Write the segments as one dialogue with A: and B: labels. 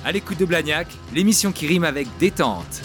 A: À l'écoute de Blagnac, l'émission qui rime avec détente.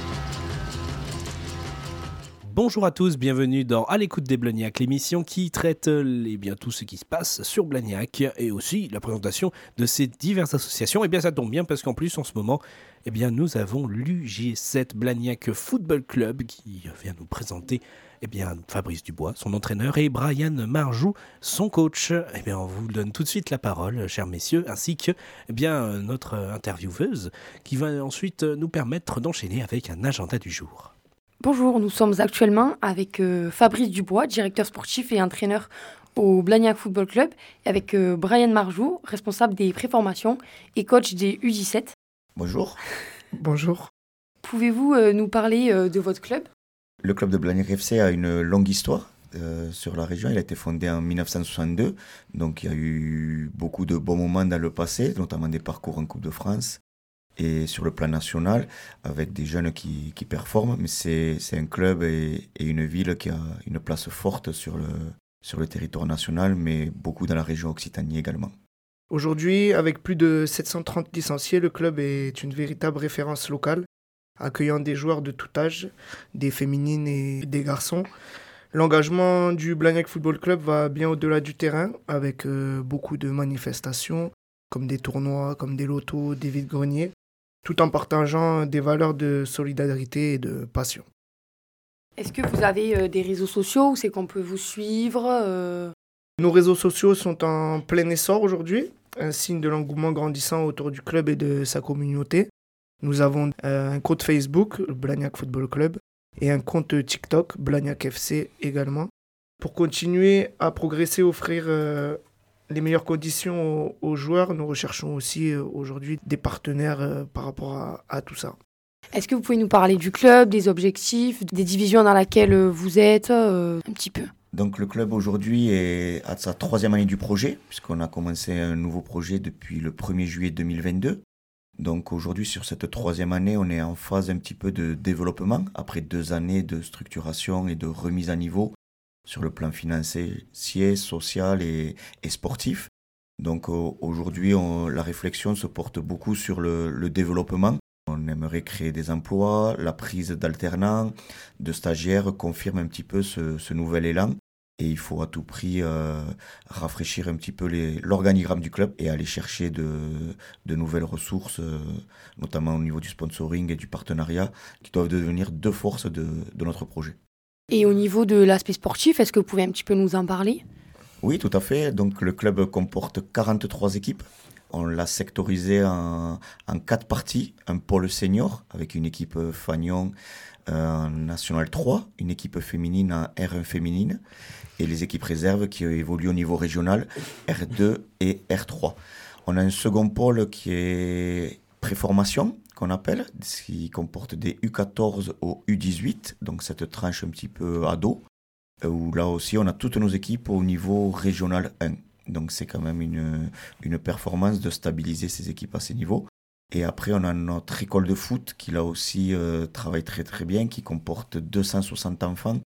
B: Bonjour à tous, bienvenue dans À l'écoute des Blagnac, l'émission qui traite tout ce qui se passe sur Blagnac et aussi la présentation de ces diverses associations. Et bien ça tombe bien parce qu'en plus en ce moment, nous avons l'UG7 Blagnac Football Club qui vient nous présenter Fabrice Dubois, son entraîneur, et Brian Marjoux, son coach. On vous donne tout de suite la parole, chers messieurs, ainsi que notre intervieweuse qui va ensuite nous permettre d'enchaîner avec un agenda du jour.
C: Bonjour, nous sommes actuellement avec Fabrice Dubois, directeur sportif et entraîneur au Blagnac Football Club, et avec Brian Marjoux, responsable des préformations et coach des U17.
D: Bonjour.
E: Bonjour.
C: Pouvez-vous nous parler de votre club ?
D: Le club de Blagnac FC a une longue histoire sur la région. Il a été fondé en 1962, donc il y a eu beaucoup de bons moments dans le passé, notamment des parcours en Coupe de France. Et sur le plan national, avec des jeunes qui performent, mais c'est un club et une ville qui a une place forte sur le territoire national, mais beaucoup dans la région Occitanie également.
E: Aujourd'hui, avec plus de 730 licenciés, le club est une véritable référence locale, accueillant des joueurs de tout âge, des féminines et des garçons. L'engagement du Blagnac Football Club va bien au-delà du terrain, avec beaucoup de manifestations, comme des tournois, comme des lotos, des vides-greniers, tout en partageant des valeurs de solidarité et de passion.
C: Est-ce que vous avez des réseaux sociaux où c'est qu'on peut vous suivre
E: Nos réseaux sociaux sont en plein essor aujourd'hui, un signe de l'engouement grandissant autour du club et de sa communauté. Nous avons un compte Facebook, le Blagnac Football Club, et un compte TikTok, Blagnac FC également. Pour continuer à progresser, offrir les meilleures conditions aux joueurs, nous recherchons aussi aujourd'hui des partenaires par rapport à tout ça.
C: Est-ce que vous pouvez nous parler du club, des objectifs, des divisions dans lesquelles vous êtes, un petit peu ?
D: Donc le club aujourd'hui est à sa 3e année du projet, puisqu'on a commencé un nouveau projet depuis le 1er juillet 2022. Donc aujourd'hui, sur cette 3e année, on est en phase un petit peu de développement, après 2 années de structuration et de remise à niveau sur le plan financier, social et sportif. Donc aujourd'hui, la réflexion se porte beaucoup sur le développement. On aimerait créer des emplois, la prise d'alternants, de stagiaires confirme un petit peu ce nouvel élan. Et il faut à tout prix rafraîchir un petit peu l'organigramme du club et aller chercher de nouvelles ressources, notamment au niveau du sponsoring et du partenariat, qui doivent devenir 2 forces de notre projet.
C: Et au niveau de l'aspect sportif, est-ce que vous pouvez un petit peu nous en parler ?
D: Oui, tout à fait. Donc le club comporte 43 équipes. On l'a sectorisé en 4 parties. Un pôle senior avec une équipe Fagnon en National 3, une équipe féminine en R1 féminine et les équipes réserves qui évoluent au niveau régional R2 et R3. On a un second pôle qui est préformation, qu'on appelle, qui comporte des U14 au U18, donc cette tranche un petit peu ado, où là aussi on a toutes nos équipes au niveau régional 1. Donc c'est quand même une performance de stabiliser ces équipes à ces niveaux. Et après on a notre école de foot qui là aussi travaille très très bien, qui comporte 260 enfants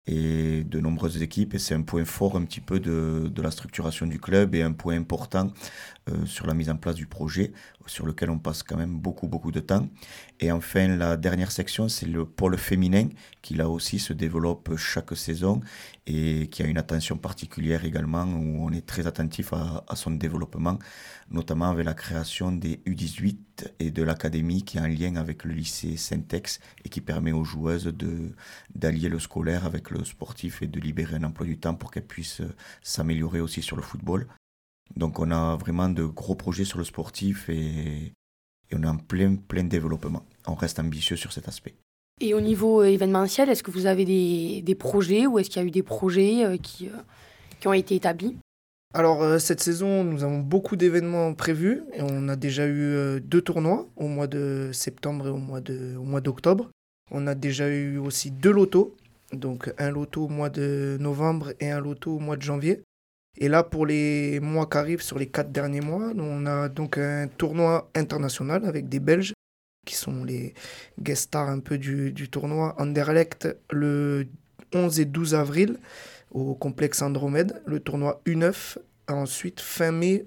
D: et de nombreuses équipes, et c'est un point fort un petit peu de la structuration du club et un point important sur la mise en place du projet, sur lequel on passe quand même beaucoup de temps. Et enfin, la dernière section, c'est le pôle féminin, qui là aussi se développe chaque saison et qui a une attention particulière également, où on est très attentif à son développement, notamment avec la création des U18 et de l'académie qui est en lien avec le lycée Saint-Ex et qui permet aux joueuses d'allier le scolaire avec le sportif et de libérer un emploi du temps pour qu'elles puissent s'améliorer aussi sur le football. Donc on a vraiment de gros projets sur le sportif et on est en plein développement. On reste ambitieux sur cet aspect.
C: Et au niveau événementiel, est-ce que vous avez des projets ou est-ce qu'il y a eu des projets qui ont été établis ?
E: Alors cette saison, nous avons beaucoup d'événements prévus et on a déjà eu 2 tournois au mois de septembre et au mois d'octobre. On a déjà eu aussi 2 lotos, donc un loto au mois de novembre et un loto au mois de janvier. Et là, pour les mois qui arrivent, sur les 4 derniers mois, on a donc un tournoi international avec des Belges qui sont les guest stars un peu du tournoi Anderlecht le 11 et 12 avril au complexe Andromède, le tournoi U9. Ensuite, fin mai,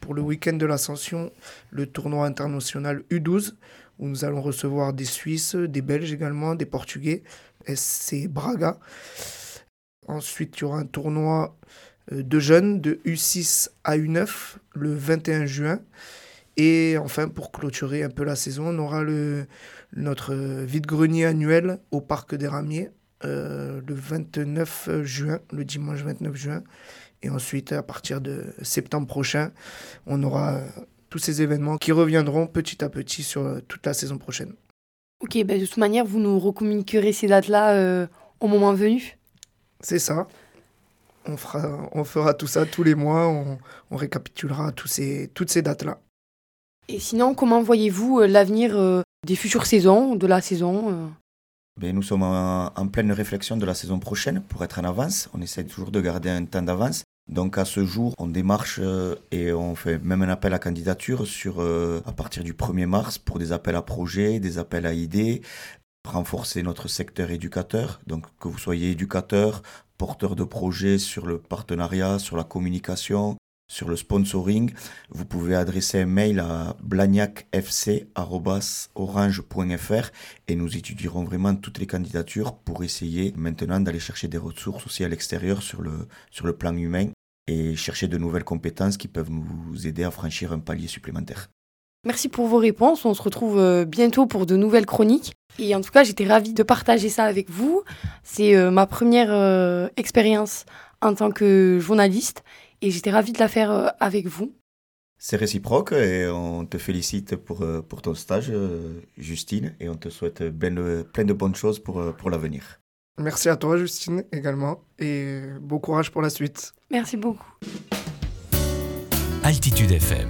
E: pour le week-end de l'Ascension, le tournoi international U12, où nous allons recevoir des Suisses, des Belges également, des Portugais, SC Braga. Ensuite, il y aura un tournoi de jeunes de U6 à U9 le 21 juin. Et enfin, pour clôturer un peu la saison, on aura notre vide-grenier annuel au Parc des Ramiers le 29 juin, le dimanche 29 juin. Et ensuite, à partir de septembre prochain, on aura tous ces événements qui reviendront petit à petit sur toute la saison prochaine.
C: Ok, de toute manière, vous nous recommuniquerez ces dates-là au moment venu.
E: C'est ça. On fera tout ça tous les mois. On récapitulera toutes ces dates-là.
C: Et sinon, comment voyez-vous l'avenir des futures saisons, de la saison
D: Nous sommes en pleine réflexion de la saison prochaine pour être en avance. On essaie toujours de garder un temps d'avance. Donc à ce jour, on démarche et on fait même un appel à candidature à partir du 1er mars pour des appels à projets, des appels à idées, renforcer notre secteur éducateur. Donc que vous soyez éducateur, porteur de projets sur le partenariat, sur la communication, sur le sponsoring, vous pouvez adresser un mail à blagnacfc@orange.fr et nous étudierons vraiment toutes les candidatures pour essayer maintenant d'aller chercher des ressources aussi à l'extérieur sur le plan humain et chercher de nouvelles compétences qui peuvent nous aider à franchir un palier supplémentaire.
C: Merci pour vos réponses. On se retrouve bientôt pour de nouvelles chroniques. Et en tout cas, j'étais ravie de partager ça avec vous. C'est ma première expérience en tant que journaliste. Et j'étais ravie de la faire avec vous.
D: C'est réciproque et on te félicite pour ton stage, Justine, et on te souhaite plein de bonnes choses pour l'avenir.
E: Merci à toi, Justine, également, et bon courage pour la suite.
C: Merci beaucoup.
A: Altitude FM.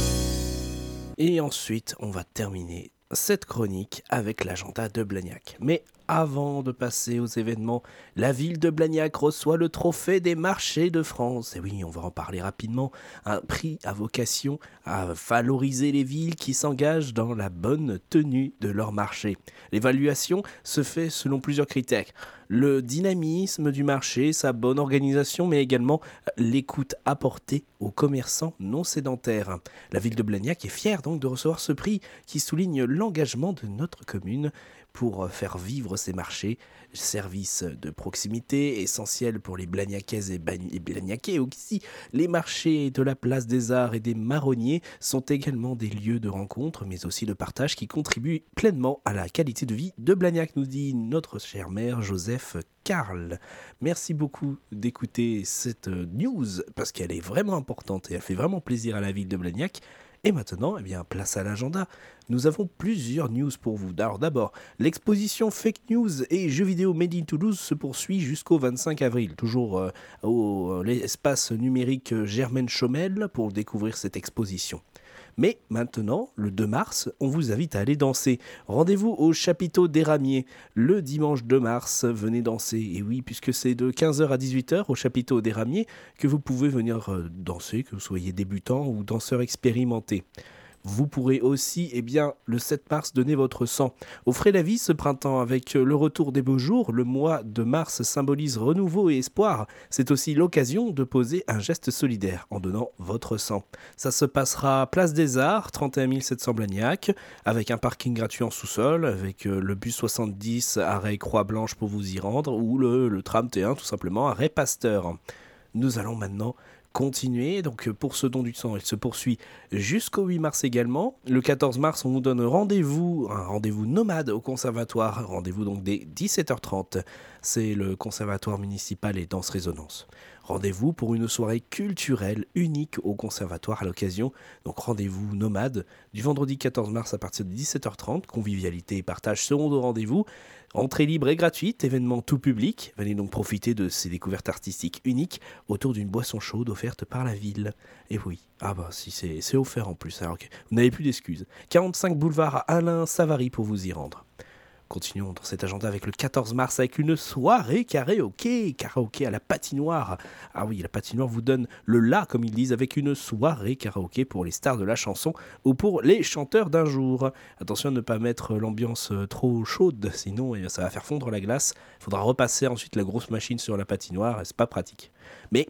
B: Et ensuite, on va terminer cette chronique avec l'agenda de Blagnac. Mais avant de passer aux événements, la ville de Blagnac reçoit le trophée des marchés de France. Et oui, on va en parler rapidement. Un prix à vocation à valoriser les villes qui s'engagent dans la bonne tenue de leur marché. L'évaluation se fait selon plusieurs critères. Le dynamisme du marché, sa bonne organisation, mais également l'écoute apportée aux commerçants non sédentaires. La ville de Blagnac est fière donc de recevoir ce prix qui souligne l'engagement de notre commune pour faire vivre ces marchés, services de proximité essentiels pour les Blagnacaises et Blagnacais. Aussi, les marchés de la place des Arts et des Marronniers sont également des lieux de rencontre, mais aussi de partage qui contribuent pleinement à la qualité de vie de Blagnac, nous dit notre cher maire Joseph Karl. Merci beaucoup d'écouter cette news, parce qu'elle est vraiment importante et elle fait vraiment plaisir à la ville de Blagnac. Et maintenant, place à l'agenda. Nous avons plusieurs news pour vous. Alors d'abord, l'exposition Fake News et jeux vidéo Made in Toulouse se poursuit jusqu'au 25 avril. Toujours au l'espace numérique Germaine Chaumel pour découvrir cette exposition. Mais maintenant, le 2 mars, on vous invite à aller danser. Rendez-vous au chapiteau des Ramiers le dimanche 2 mars. Venez danser. Et oui, puisque c'est de 15h à 18h au chapiteau des Ramiers que vous pouvez venir danser, que vous soyez débutant ou danseur expérimenté. Vous pourrez aussi, le 7 mars, donner votre sang. Offrez la vie ce printemps avec le retour des beaux jours. Le mois de mars symbolise renouveau et espoir. C'est aussi l'occasion de poser un geste solidaire en donnant votre sang. Ça se passera place des Arts, 31 700 Blagnac, avec un parking gratuit en sous-sol, avec le bus 70 arrêt Croix-Blanche pour vous y rendre, ou le tram T1 tout simplement arrêt Pasteur. Nous allons maintenant continuer, donc pour ce don du sang, il se poursuit jusqu'au 8 mars également. Le 14 mars, on vous donne un rendez-vous nomade au conservatoire, rendez-vous donc dès 17h30. C'est le conservatoire municipal et danse résonance. Rendez-vous pour une soirée culturelle unique au conservatoire à l'occasion. Donc rendez-vous nomade du vendredi 14 mars à partir de 17h30. Convivialité et partage seront au rendez-vous. Entrée libre et gratuite, événement tout public. Venez donc profiter de ces découvertes artistiques uniques autour d'une boisson chaude offerte par la ville. Et oui, si c'est offert en plus, alors okay. Vous n'avez plus d'excuses. 45 boulevard Alain Savary pour vous y rendre. Continuons dans cet agenda avec le 14 mars avec une soirée karaoké à la patinoire. Ah oui, la patinoire vous donne le la, comme ils disent, avec une soirée karaoké pour les stars de la chanson ou pour les chanteurs d'un jour. Attention à ne pas mettre l'ambiance trop chaude, sinon ça va faire fondre la glace. Il faudra repasser ensuite la grosse machine sur la patinoire et c'est pas pratique. Mais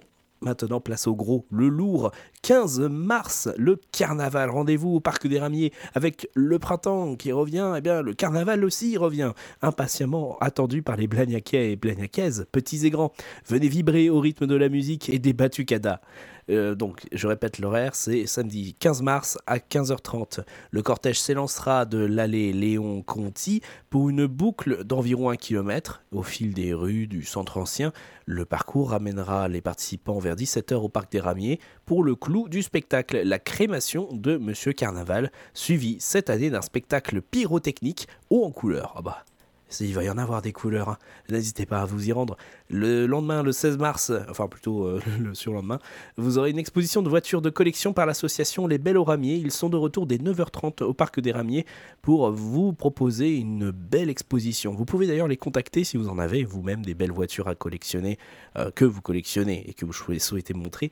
B: Maintenant, place au gros, le lourd. 15 mars, le carnaval. Rendez-vous au Parc des Ramiers avec le printemps qui revient. Eh bien, le carnaval aussi revient. Impatiemment attendu par les Blagnacais et Blagnacaises, petits et grands. Venez vibrer au rythme de la musique et des batucadas. Donc, je répète l'horaire, c'est samedi 15 mars à 15h30. Le cortège s'élancera de l'allée Léon-Conti pour une boucle d'environ 1 km au fil des rues du centre ancien. Le parcours ramènera les participants vers 17h au Parc des Ramiers pour le clou du spectacle, la crémation de Monsieur Carnaval, suivi cette année d'un spectacle pyrotechnique haut en couleur. Ah bah, il va y en avoir des couleurs, hein. N'hésitez pas à vous y rendre. Le lendemain, le 16 mars, enfin plutôt le surlendemain, vous aurez une exposition de voitures de collection par l'association Les Belles aux Ramiers. Ils sont de retour dès 9h30 au Parc des Ramiers pour vous proposer une belle exposition. Vous pouvez d'ailleurs les contacter si vous en avez vous-même des belles voitures à collectionner, que vous collectionnez et que vous souhaitez montrer.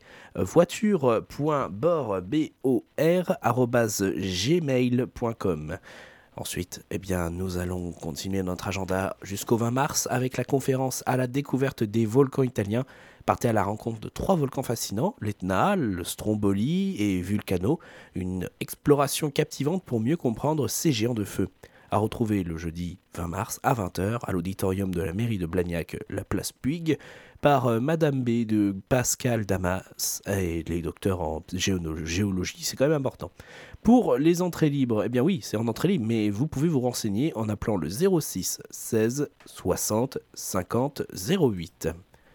B: voiture.bor@gmail.com. Ensuite, nous allons continuer notre agenda jusqu'au 20 mars avec la conférence à la découverte des volcans italiens. Partez à la rencontre de 3 volcans fascinants, l'Etna, le Stromboli et Vulcano. Une exploration captivante pour mieux comprendre ces géants de feu. À retrouver le jeudi 20 mars à 20h à l'auditorium de la mairie de Blagnac, la place Puig, par Madame B de Pascal Damas et les docteurs en géologie, c'est quand même important. Pour les entrées libres, oui, c'est en entrée libre, mais vous pouvez vous renseigner en appelant le 06 16 60 50 08.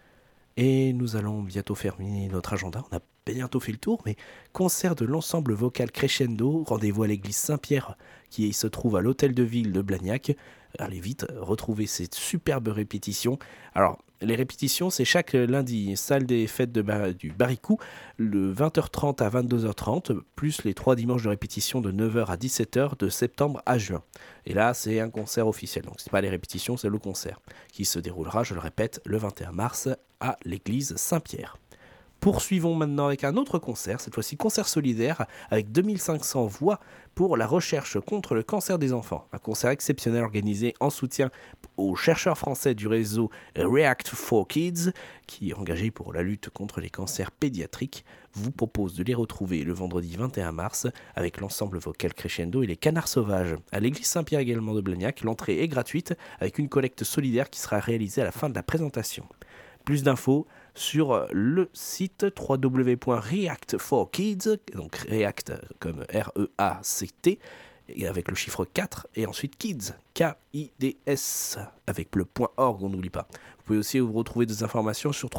B: Et nous allons bientôt terminer notre agenda. On a bientôt fait le tour, mais concert de l'ensemble vocal Crescendo, rendez-vous à l'église Saint-Pierre qui se trouve à l'hôtel de ville de Blagnac. Allez vite, retrouvez cette superbe répétition. Alors, les répétitions, c'est chaque lundi, salle des fêtes du Baricou, de 20h30 à 22h30, plus les 3 dimanches de répétition de 9h à 17h de septembre à juin. Et là, c'est un concert officiel, donc c'est pas les répétitions, c'est le concert, qui se déroulera, je le répète, le 21 mars à l'église Saint-Pierre. Poursuivons maintenant avec un autre concert, cette fois-ci concert solidaire avec 2500 voix pour la recherche contre le cancer des enfants. Un concert exceptionnel organisé en soutien aux chercheurs français du réseau React4Kids qui est engagé pour la lutte contre les cancers pédiatriques. Vous propose de les retrouver le vendredi 21 mars avec l'ensemble vocal Crescendo et les Canards Sauvages. À l'église Saint-Pierre également de Blagnac, l'entrée est gratuite avec une collecte solidaire qui sera réalisée à la fin de la présentation. Plus d'infos sur le site www.react4kids, donc React comme R-E-A-C-T, et avec le chiffre 4, et ensuite Kids, K-I-D-S, avec le .org, on n'oublie pas. Vous pouvez aussi vous retrouver des informations sur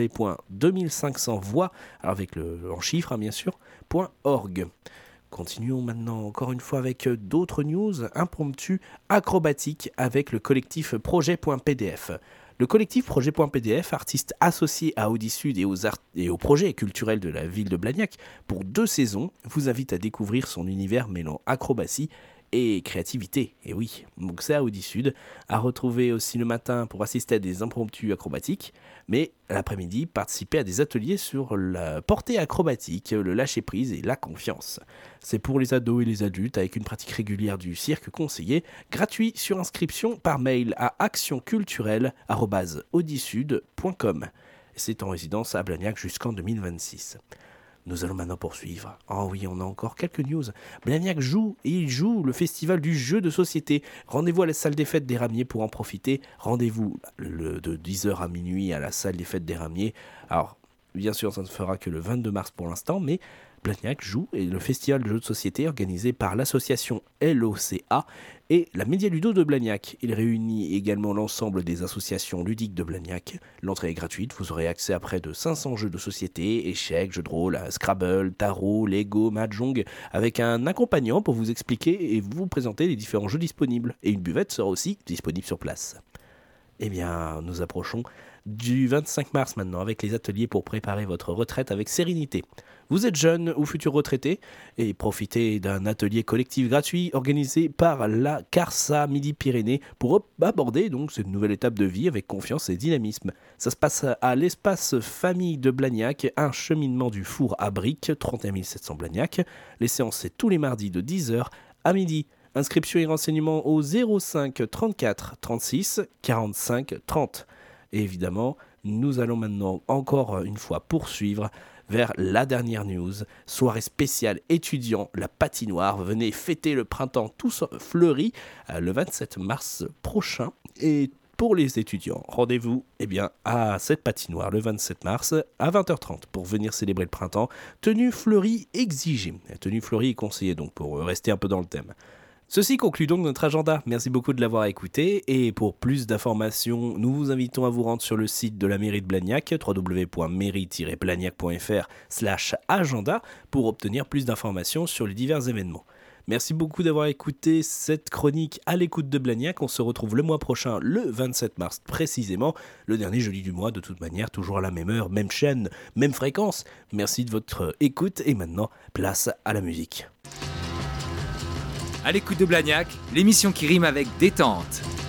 B: www.2500voix, avec en chiffres bien sûr, .org. Continuons maintenant encore une fois avec d'autres news impromptues acrobatiques avec le collectif Projet.pdf. Le collectif Projet.pdf, artiste associé à Audisud et aux projets culturels de la ville de Blagnac, pour 2 saisons, vous invite à découvrir son univers mêlant acrobatie et créativité. Et oui, donc c'est à Audisud, à retrouver aussi le matin pour assister à des impromptus acrobatiques, mais l'après-midi, participer à des ateliers sur la portée acrobatique, le lâcher-prise et la confiance. C'est pour les ados et les adultes avec une pratique régulière du cirque conseillé, gratuit sur inscription par mail à actionculturelle@audisud.com. C'est en résidence à Blagnac jusqu'en 2026. Nous allons maintenant poursuivre. Oh oui, on a encore quelques news. Blagnac joue, et il joue le festival du jeu de société. Rendez-vous à la salle des fêtes des Ramiers pour en profiter. Rendez-vous de 10h à minuit à la salle des fêtes des Ramiers. Alors, bien sûr, ça ne fera que le 22 mars pour l'instant, mais Blagnac joue et le festival de jeux de société organisé par l'association LOCA et la Média Ludo de Blagnac. Il réunit également l'ensemble des associations ludiques de Blagnac. L'entrée est gratuite, vous aurez accès à près de 500 jeux de société, échecs, jeux de rôle, Scrabble, tarot, Lego, Mahjong, avec un accompagnant pour vous expliquer et vous présenter les différents jeux disponibles. Et une buvette sera aussi disponible sur place. Eh bien, nous approchons du 25 mars maintenant avec les ateliers pour préparer votre retraite avec sérénité. Vous êtes jeune ou futur retraité et profitez d'un atelier collectif gratuit organisé par la CARSA Midi-Pyrénées pour aborder donc cette nouvelle étape de vie avec confiance et dynamisme. Ça se passe à l'espace Famille de Blagnac, un cheminement du four à briques, 31 700 Blagnac. Les séances, c'est tous les mardis de 10h à midi. Inscription et renseignements au 05 34 36 45 30. Et évidemment, Nous allons maintenant encore une fois poursuivre vers la dernière news. Soirée spéciale étudiant, la patinoire. Venez fêter le printemps tous fleuris le 27 mars prochain. Et pour les étudiants, rendez-vous à cette patinoire le 27 mars à 20h30 pour venir célébrer le printemps. Tenue fleurie exigée. La tenue fleurie est conseillée donc pour rester un peu dans le thème. Ceci conclut donc notre agenda. Merci beaucoup de l'avoir écouté et pour plus d'informations, nous vous invitons à vous rendre sur le site de la mairie de Blagnac, www.mairie-blagnac.fr/agenda pour obtenir plus d'informations sur les divers événements. Merci beaucoup d'avoir écouté cette chronique à l'écoute de Blagnac. On se retrouve le mois prochain, le 27 mars précisément, le dernier jeudi du mois de toute manière, toujours à la même heure, même chaîne, même fréquence. Merci de votre écoute et maintenant, place à la musique.
A: À l'écoute de Blagnac, l'émission qui rime avec détente.